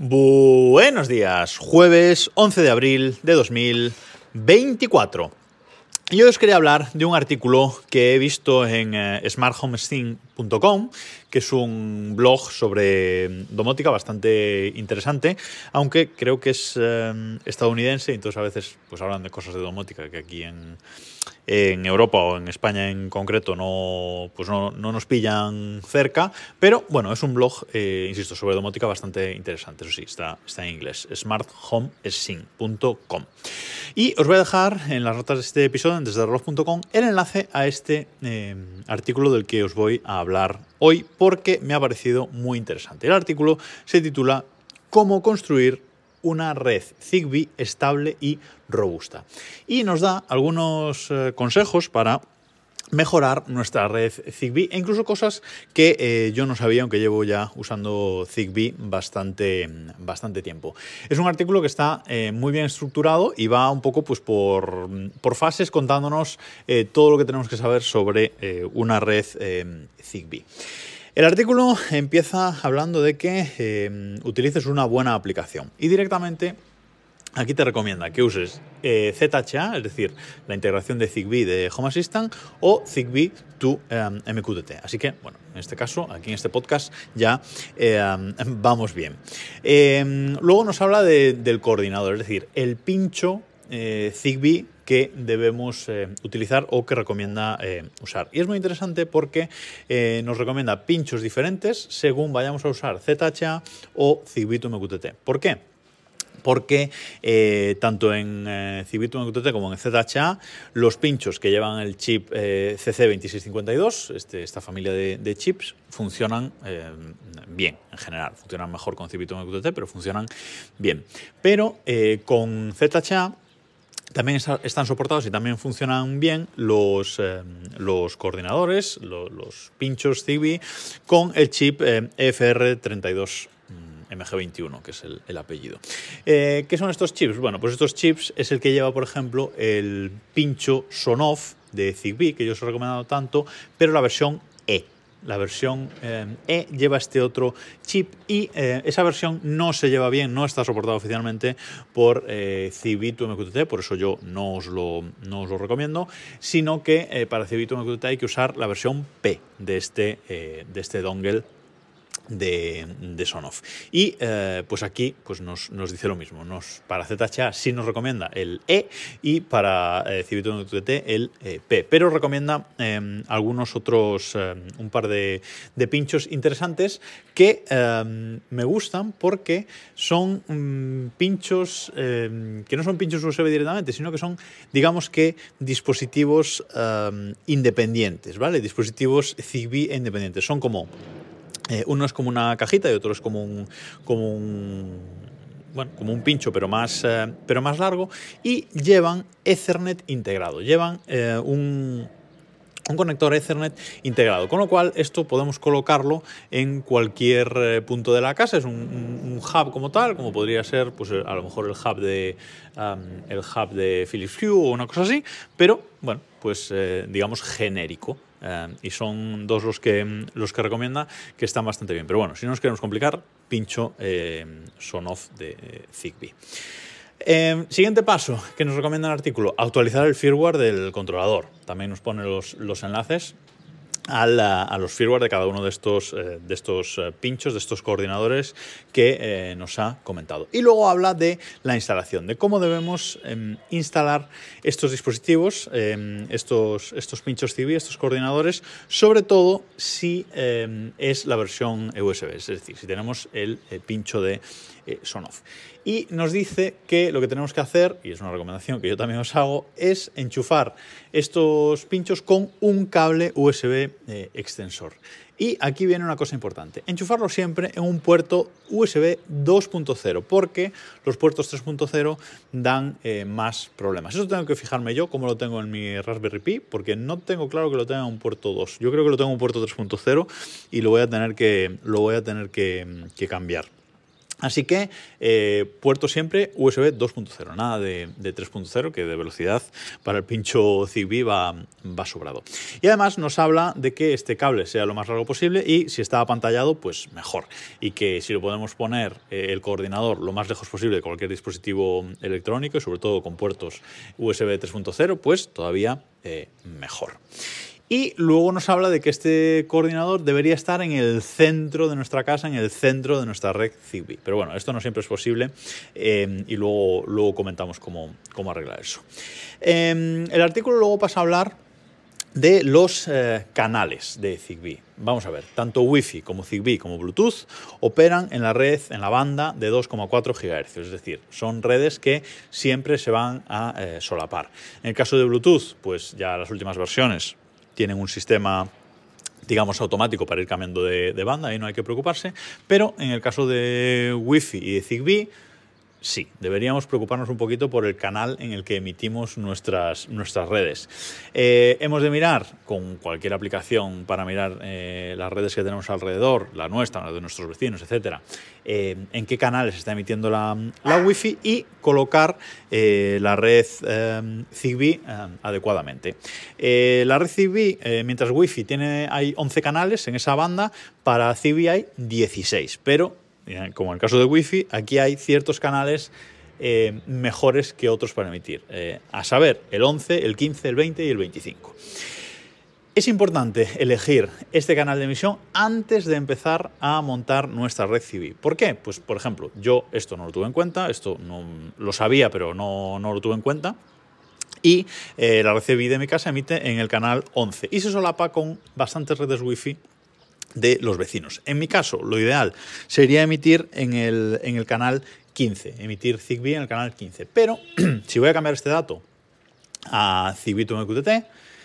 Buenos días, jueves 11 de abril de 2024. Yo os quería hablar de un artículo que he visto en smarthomesthing.com, que es un blog sobre domótica bastante interesante, aunque creo que es estadounidense, y entonces a veces pues hablan de cosas de domótica que aquí en Europa o en España en concreto no nos pillan cerca, pero bueno, es un blog, insisto, sobre domótica bastante interesante. Eso sí, está en inglés, smarthomesthing.com. Y os voy a dejar en las notas de este episodio, en desdereloj.com, el enlace a este artículo del que os voy a hablar hoy, porque me ha parecido muy interesante. El artículo se titula ¿Cómo construir una red Zigbee estable y robusta? Y nos da algunos consejos para mejorar nuestra red Zigbee e incluso cosas que yo no sabía, aunque llevo ya usando Zigbee bastante tiempo. Es un artículo que está muy bien estructurado y va un poco pues por fases, contándonos todo lo que tenemos que saber sobre una red Zigbee. El artículo empieza hablando de que utilices una buena aplicación y directamente aquí te recomienda que uses ZHA, es decir, la integración de Zigbee de Home Assistant, o Zigbee to MQTT. Así que, bueno, en este caso, aquí en este podcast ya vamos bien. Luego nos habla del coordinador, es decir, el pincho Zigbee que debemos utilizar o que recomienda usar. Y es muy interesante porque nos recomienda pinchos diferentes según vayamos a usar ZHA o Zigbee to MQTT. ¿Por qué? Porque tanto en Zigbee to MQTT como en ZHA, los pinchos que llevan el chip CC2652, esta familia de chips, funcionan bien en general. Funcionan mejor con Zigbee to MQTT, pero funcionan bien. Pero con ZHA también están soportados y también funcionan bien los coordinadores, los pinchos Zigbee con el chip EFR32 MG21, que es el apellido. ¿Qué son estos chips? Bueno, pues estos chips es el que lleva, por ejemplo, el pincho Sonoff de Zigbee, que yo os he recomendado tanto, pero la versión E. La versión E lleva este otro chip y esa versión no se lleva bien, no está soportada oficialmente por Zigbee to MQTT, por eso yo no os lo recomiendo, sino que para Zigbee to MQTT hay que usar la versión P de este dongle de Sonoff. Y pues aquí pues nos dice lo mismo. Para ZHA sí nos recomienda el E y para Zigbee to MQTT el P, pero recomienda algunos otros, un par de pinchos interesantes que me gustan porque son pinchos que no son pinchos USB directamente, sino que son, digamos que, dispositivos independientes, ¿vale? Dispositivos Zigbee independientes. Son como uno es como una cajita y otro es como un pincho, pero más largo, y llevan Ethernet integrado. Llevan un conector Ethernet integrado, con lo cual esto podemos colocarlo en cualquier punto de la casa. Es un hub como tal, como podría ser pues a lo mejor el hub de Philips Hue o una cosa así, pero bueno, pues digamos genérico. Y son dos los que recomienda, que están bastante bien. Pero bueno, si no nos queremos complicar, pincho Sonoff de Zigbee. Siguiente paso que nos recomienda el artículo: actualizar el firmware del controlador. También nos pone los enlaces a los firmware de cada uno de estos pinchos, de estos coordinadores que nos ha comentado. Y luego habla de la instalación, de cómo debemos instalar estos dispositivos, estos pinchos Zigbee, estos coordinadores, sobre todo si es la versión USB, es decir, si tenemos el pincho de Sonoff. Y nos dice que lo que tenemos que hacer, y es una recomendación que yo también os hago, es enchufar estos pinchos con un cable USB extensor. Y aquí viene una cosa importante: enchufarlo siempre en un puerto USB 2.0, porque los puertos 3.0 dan más problemas. Eso tengo que fijarme yo, cómo lo tengo en mi Raspberry Pi, porque no tengo claro que lo tenga en un puerto 2. Yo creo que lo tengo en un puerto 3.0 y lo voy a tener que cambiar. Así que puerto siempre USB 2.0, nada de 3.0, que de velocidad para el pincho Zigbee va sobrado. Y además nos habla de que este cable sea lo más largo posible y si está apantallado, pues mejor. Y que si lo podemos poner el coordinador lo más lejos posible de cualquier dispositivo electrónico, y sobre todo con puertos USB 3.0, pues todavía mejor. Y luego nos habla de que este coordinador debería estar en el centro de nuestra casa, en el centro de nuestra red Zigbee. Pero bueno, esto no siempre es posible y luego comentamos cómo arreglar eso. El artículo luego pasa a hablar de los canales de Zigbee. Vamos a ver, tanto Wi-Fi como Zigbee como Bluetooth operan en la red, en la banda de 2,4 GHz, es decir, son redes que siempre se van a solapar. En el caso de Bluetooth, pues ya las últimas versiones tienen un sistema, digamos, automático para ir cambiando de banda, ahí no hay que preocuparse, pero en el caso de Wi-Fi y de Zigbee, sí, deberíamos preocuparnos un poquito por el canal en el que emitimos nuestras redes. Hemos de mirar con cualquier aplicación para mirar las redes que tenemos alrededor, la nuestra, la de nuestros vecinos, etcétera, en qué canales se está emitiendo la Wi-Fi y colocar la red Zigbee adecuadamente. La red Zigbee, mientras Wi-Fi hay 11 canales en esa banda, para Zigbee hay 16, pero como en el caso de Wi-Fi, aquí hay ciertos canales mejores que otros para emitir. A saber, el 11, el 15, el 20 y el 25. Es importante elegir este canal de emisión antes de empezar a montar nuestra red Zigbee. ¿Por qué? Pues, por ejemplo, yo esto no lo tuve en cuenta, esto no lo sabía, pero no lo tuve en cuenta. Y la red Zigbee de mi casa emite en el canal 11 y se solapa con bastantes redes Wi-Fi de los vecinos. En mi caso, lo ideal sería emitir en el canal 15, emitir Zigbee en el canal 15. Pero si voy a cambiar este dato a Zigbee to MQTT,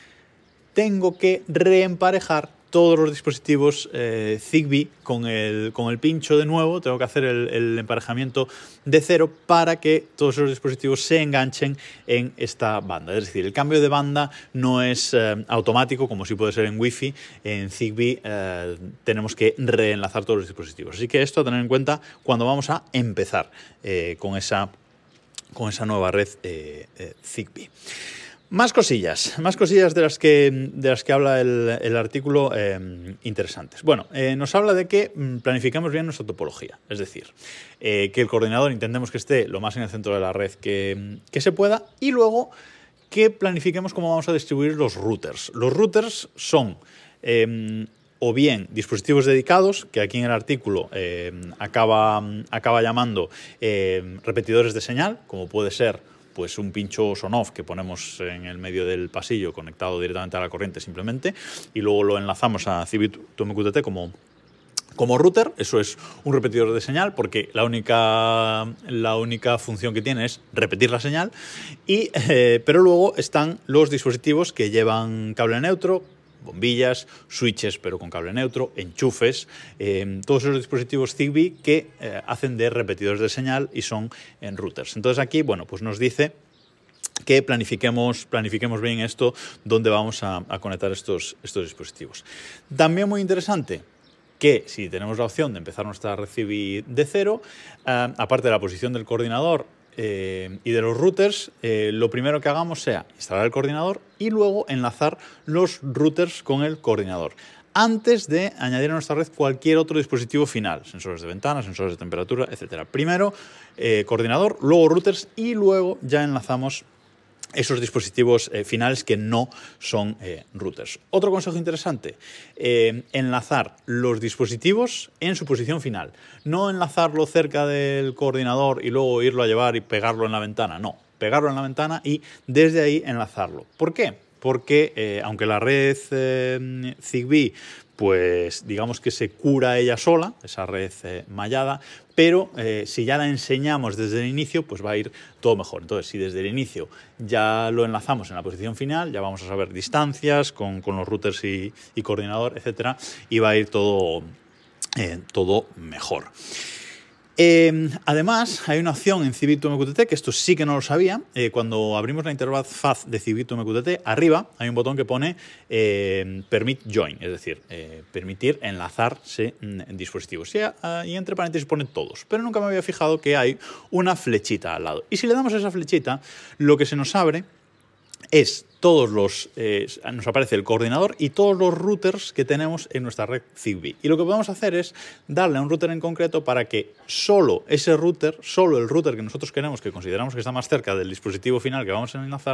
tengo que reemparejar todos los dispositivos Zigbee con el pincho de nuevo. Tengo que hacer el emparejamiento de cero para que todos esos dispositivos se enganchen en esta banda. Es decir, el cambio de banda no es automático como si puede ser en Wi-Fi. En Zigbee tenemos que reenlazar todos los dispositivos. Así que esto a tener en cuenta cuando vamos a empezar con esa nueva red Zigbee. Más cosillas de las que habla el artículo interesantes. Bueno, nos habla de que planifiquemos bien nuestra topología, es decir, que el coordinador intentemos que esté lo más en el centro de la red que se pueda y luego que planifiquemos cómo vamos a distribuir los routers. Los routers son o bien dispositivos dedicados, que aquí en el artículo acaba llamando repetidores de señal, como puede ser pues un pincho on-off que ponemos en el medio del pasillo conectado directamente a la corriente simplemente y luego lo enlazamos a Zigbee to MQTT como router. Eso es un repetidor de señal porque la única función que tiene es repetir la señal pero luego están los dispositivos que llevan cable neutro, bombillas, switches pero con cable neutro, enchufes, todos esos dispositivos Zigbee que hacen de repetidores de señal y son en routers. Entonces aquí, bueno, pues nos dice que planifiquemos bien esto, dónde vamos a conectar estos dispositivos. También muy interesante que si tenemos la opción de empezar nuestra red Zigbee de cero, aparte de la posición del coordinador y de los routers, lo primero que hagamos sea instalar el coordinador y luego enlazar los routers con el coordinador antes de añadir a nuestra red cualquier otro dispositivo final, sensores de ventana, sensores de temperatura, etc. Primero coordinador, luego routers y luego ya enlazamos esos dispositivos finales que no son routers. Otro consejo interesante, enlazar los dispositivos en su posición final. No enlazarlo cerca del coordinador y luego irlo a llevar y pegarlo en la ventana. No, pegarlo en la ventana y desde ahí enlazarlo. ¿Por qué? Porque aunque la red Zigbee pues digamos que se cura ella sola, esa red mallada, pero si ya la enseñamos desde el inicio, pues va a ir todo mejor. Entonces, si desde el inicio ya lo enlazamos en la posición final, ya vamos a saber distancias con los routers y coordinador, etcétera, y va a ir todo mejor. Además, hay una opción en Civip2MQTT, que esto sí que no lo sabía. Cuando abrimos la interfaz de Civip2MQTT, arriba hay un botón que pone Permit Join, es decir, permitir enlazarse en dispositivos. Y entre paréntesis pone todos, pero nunca me había fijado que hay una flechita al lado. Y si le damos a esa flechita, lo que se nos abre es nos aparece el coordinador y todos los routers que tenemos en nuestra red Zigbee. Y lo que podemos hacer es darle a un router en concreto para que solo el router que nosotros queremos, que consideramos que está más cerca del dispositivo final que vamos a enlazar,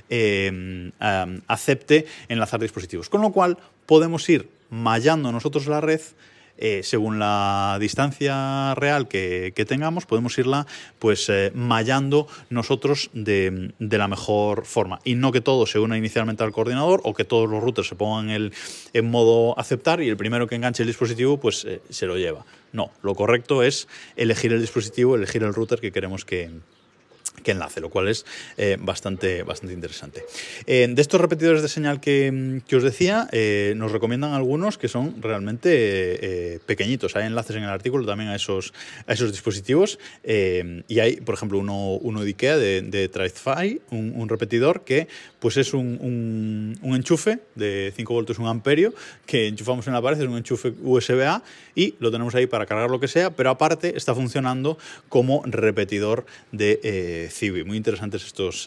acepte enlazar dispositivos. Con lo cual podemos ir mallando nosotros la red. Según la distancia real que tengamos, podemos irla mallando nosotros de la mejor forma, y no que todo se una inicialmente al coordinador o que todos los routers se pongan en modo aceptar y el primero que enganche el dispositivo se lo lleva. No, lo correcto es elegir el dispositivo, elegir el router que queremos que enlace, lo cual es bastante interesante. De estos repetidores de señal que os decía, nos recomiendan algunos que son realmente pequeñitos. Hay enlaces en el artículo también a esos dispositivos, y hay, por ejemplo, uno de IKEA de TriFi, un repetidor que es un enchufe de 5 voltios, 1 amperio, que enchufamos en la pared, es un enchufe USB-A y lo tenemos ahí para cargar lo que sea, pero aparte está funcionando como repetidor de Zigbee. Muy interesantes estos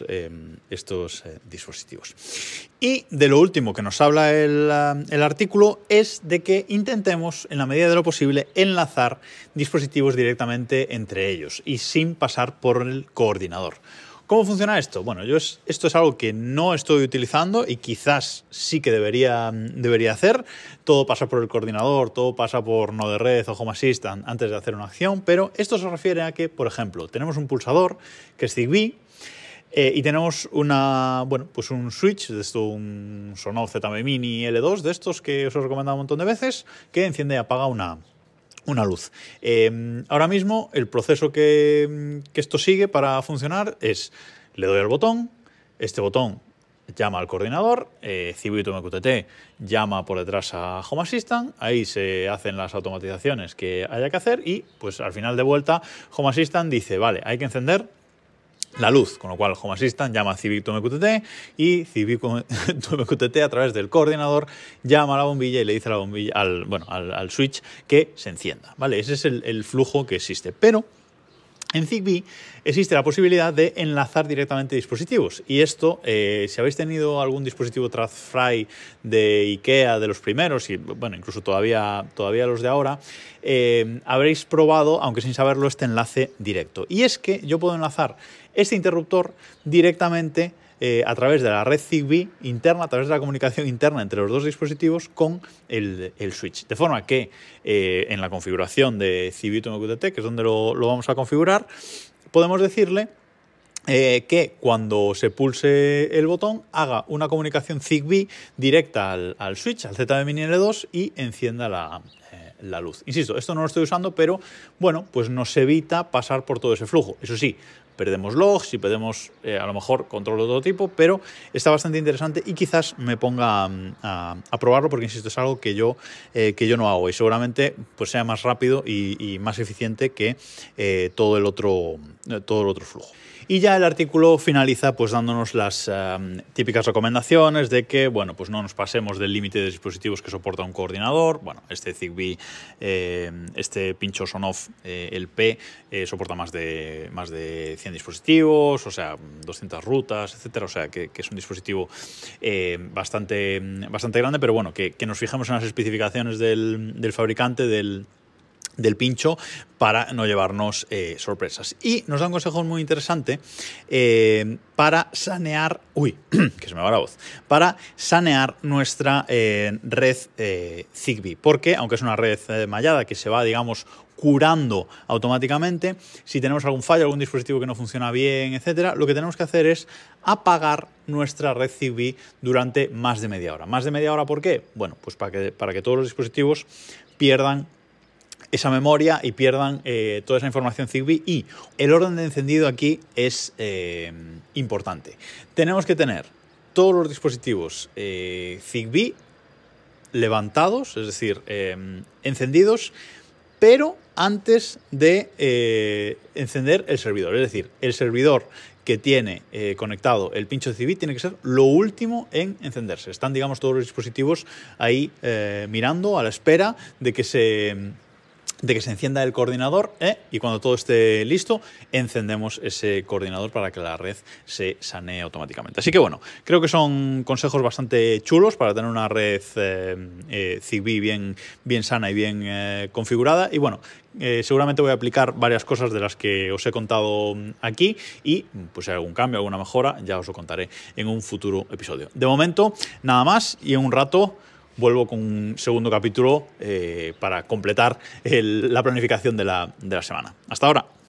dispositivos. Y de lo último que nos habla el artículo es de que intentemos, en la medida de lo posible, enlazar dispositivos directamente entre ellos y sin pasar por el coordinador. ¿Cómo funciona esto? Bueno, esto es algo que no estoy utilizando y quizás sí que debería hacer. Todo pasa por el coordinador, todo pasa por Node-RED o Home Assistant antes de hacer una acción, pero esto se refiere a que, por ejemplo, tenemos un pulsador que es Zigbee y tenemos un switch, un Sonoff ZB Mini L2 de estos que os he recomendado un montón de veces, que enciende y apaga una luz. Ahora mismo el proceso que esto sigue para funcionar es: le doy al botón, este botón llama al coordinador, Civip2MQTT llama por detrás a Home Assistant, ahí se hacen las automatizaciones que haya que hacer y al final de vuelta Home Assistant dice: vale, hay que encender la luz, con lo cual Home Assistant llama a Civip2MQTT y Civip2MQTT a través del coordinador llama a la bombilla y le dice a la bombilla al switch que se encienda, ¿vale? Ese es el flujo que existe, pero en Zigbee existe la posibilidad de enlazar directamente dispositivos. Y esto, si habéis tenido algún dispositivo TradFi de IKEA, de los primeros, y incluso todavía los de ahora, habréis probado, aunque sin saberlo, este enlace directo. Y es que yo puedo enlazar este interruptor directamente a través de la red Zigbee interna, a través de la comunicación interna entre los dos dispositivos con el switch. De forma que en la configuración de Civip2MQTT, que es donde lo vamos a configurar, podemos decirle que cuando se pulse el botón haga una comunicación Zigbee directa al switch, al ZB Mini L2, y encienda la luz. Insisto, esto no lo estoy usando, pero nos evita pasar por todo ese flujo. Eso sí, perdemos logs y perdemos a lo mejor control de todo tipo, pero está bastante interesante y quizás me ponga a probarlo, porque insisto, es algo que yo no hago y seguramente sea más rápido y más eficiente que todo el otro flujo. Y ya el artículo finaliza dándonos las típicas recomendaciones de que no nos pasemos del límite de dispositivos que soporta un coordinador. Este Zigbee, este pincho Sonoff, el P, soporta más de 100 dispositivos, o sea, 200 rutas, etcétera. O sea, que es un dispositivo bastante grande, pero que nos fijemos en las especificaciones del fabricante del pincho para no llevarnos sorpresas. Y nos da un consejo muy interesante para sanear... que se me va la voz. Para sanear nuestra red Zigbee. Porque, aunque es una red mallada que se va, curando automáticamente, si tenemos algún fallo, algún dispositivo que no funciona bien, etcétera, lo que tenemos que hacer es apagar nuestra red Zigbee durante más de media hora. ¿Más de media hora por qué? Para que todos los dispositivos pierdan esa memoria y pierdan toda esa información Zigbee. Y el orden de encendido aquí es importante. Tenemos que tener todos los dispositivos Zigbee levantados, es decir, encendidos, pero antes de encender el servidor. Es decir, el servidor que tiene conectado el pincho de Civit tiene que ser lo último en encenderse. Están, digamos, todos los dispositivos ahí mirando a la espera de que se encienda el coordinador y cuando todo esté listo encendemos ese coordinador para que la red se sanee automáticamente. Así que bueno, creo que son consejos bastante chulos para tener una red Zigbee bien sana y bien configurada. Y bueno, seguramente voy a aplicar varias cosas de las que os he contado aquí y pues si hay algún cambio, alguna mejora, ya os lo contaré en un futuro episodio. De momento, nada más, y en un rato vuelvo con un segundo capítulo para completar la planificación de la semana. Hasta ahora.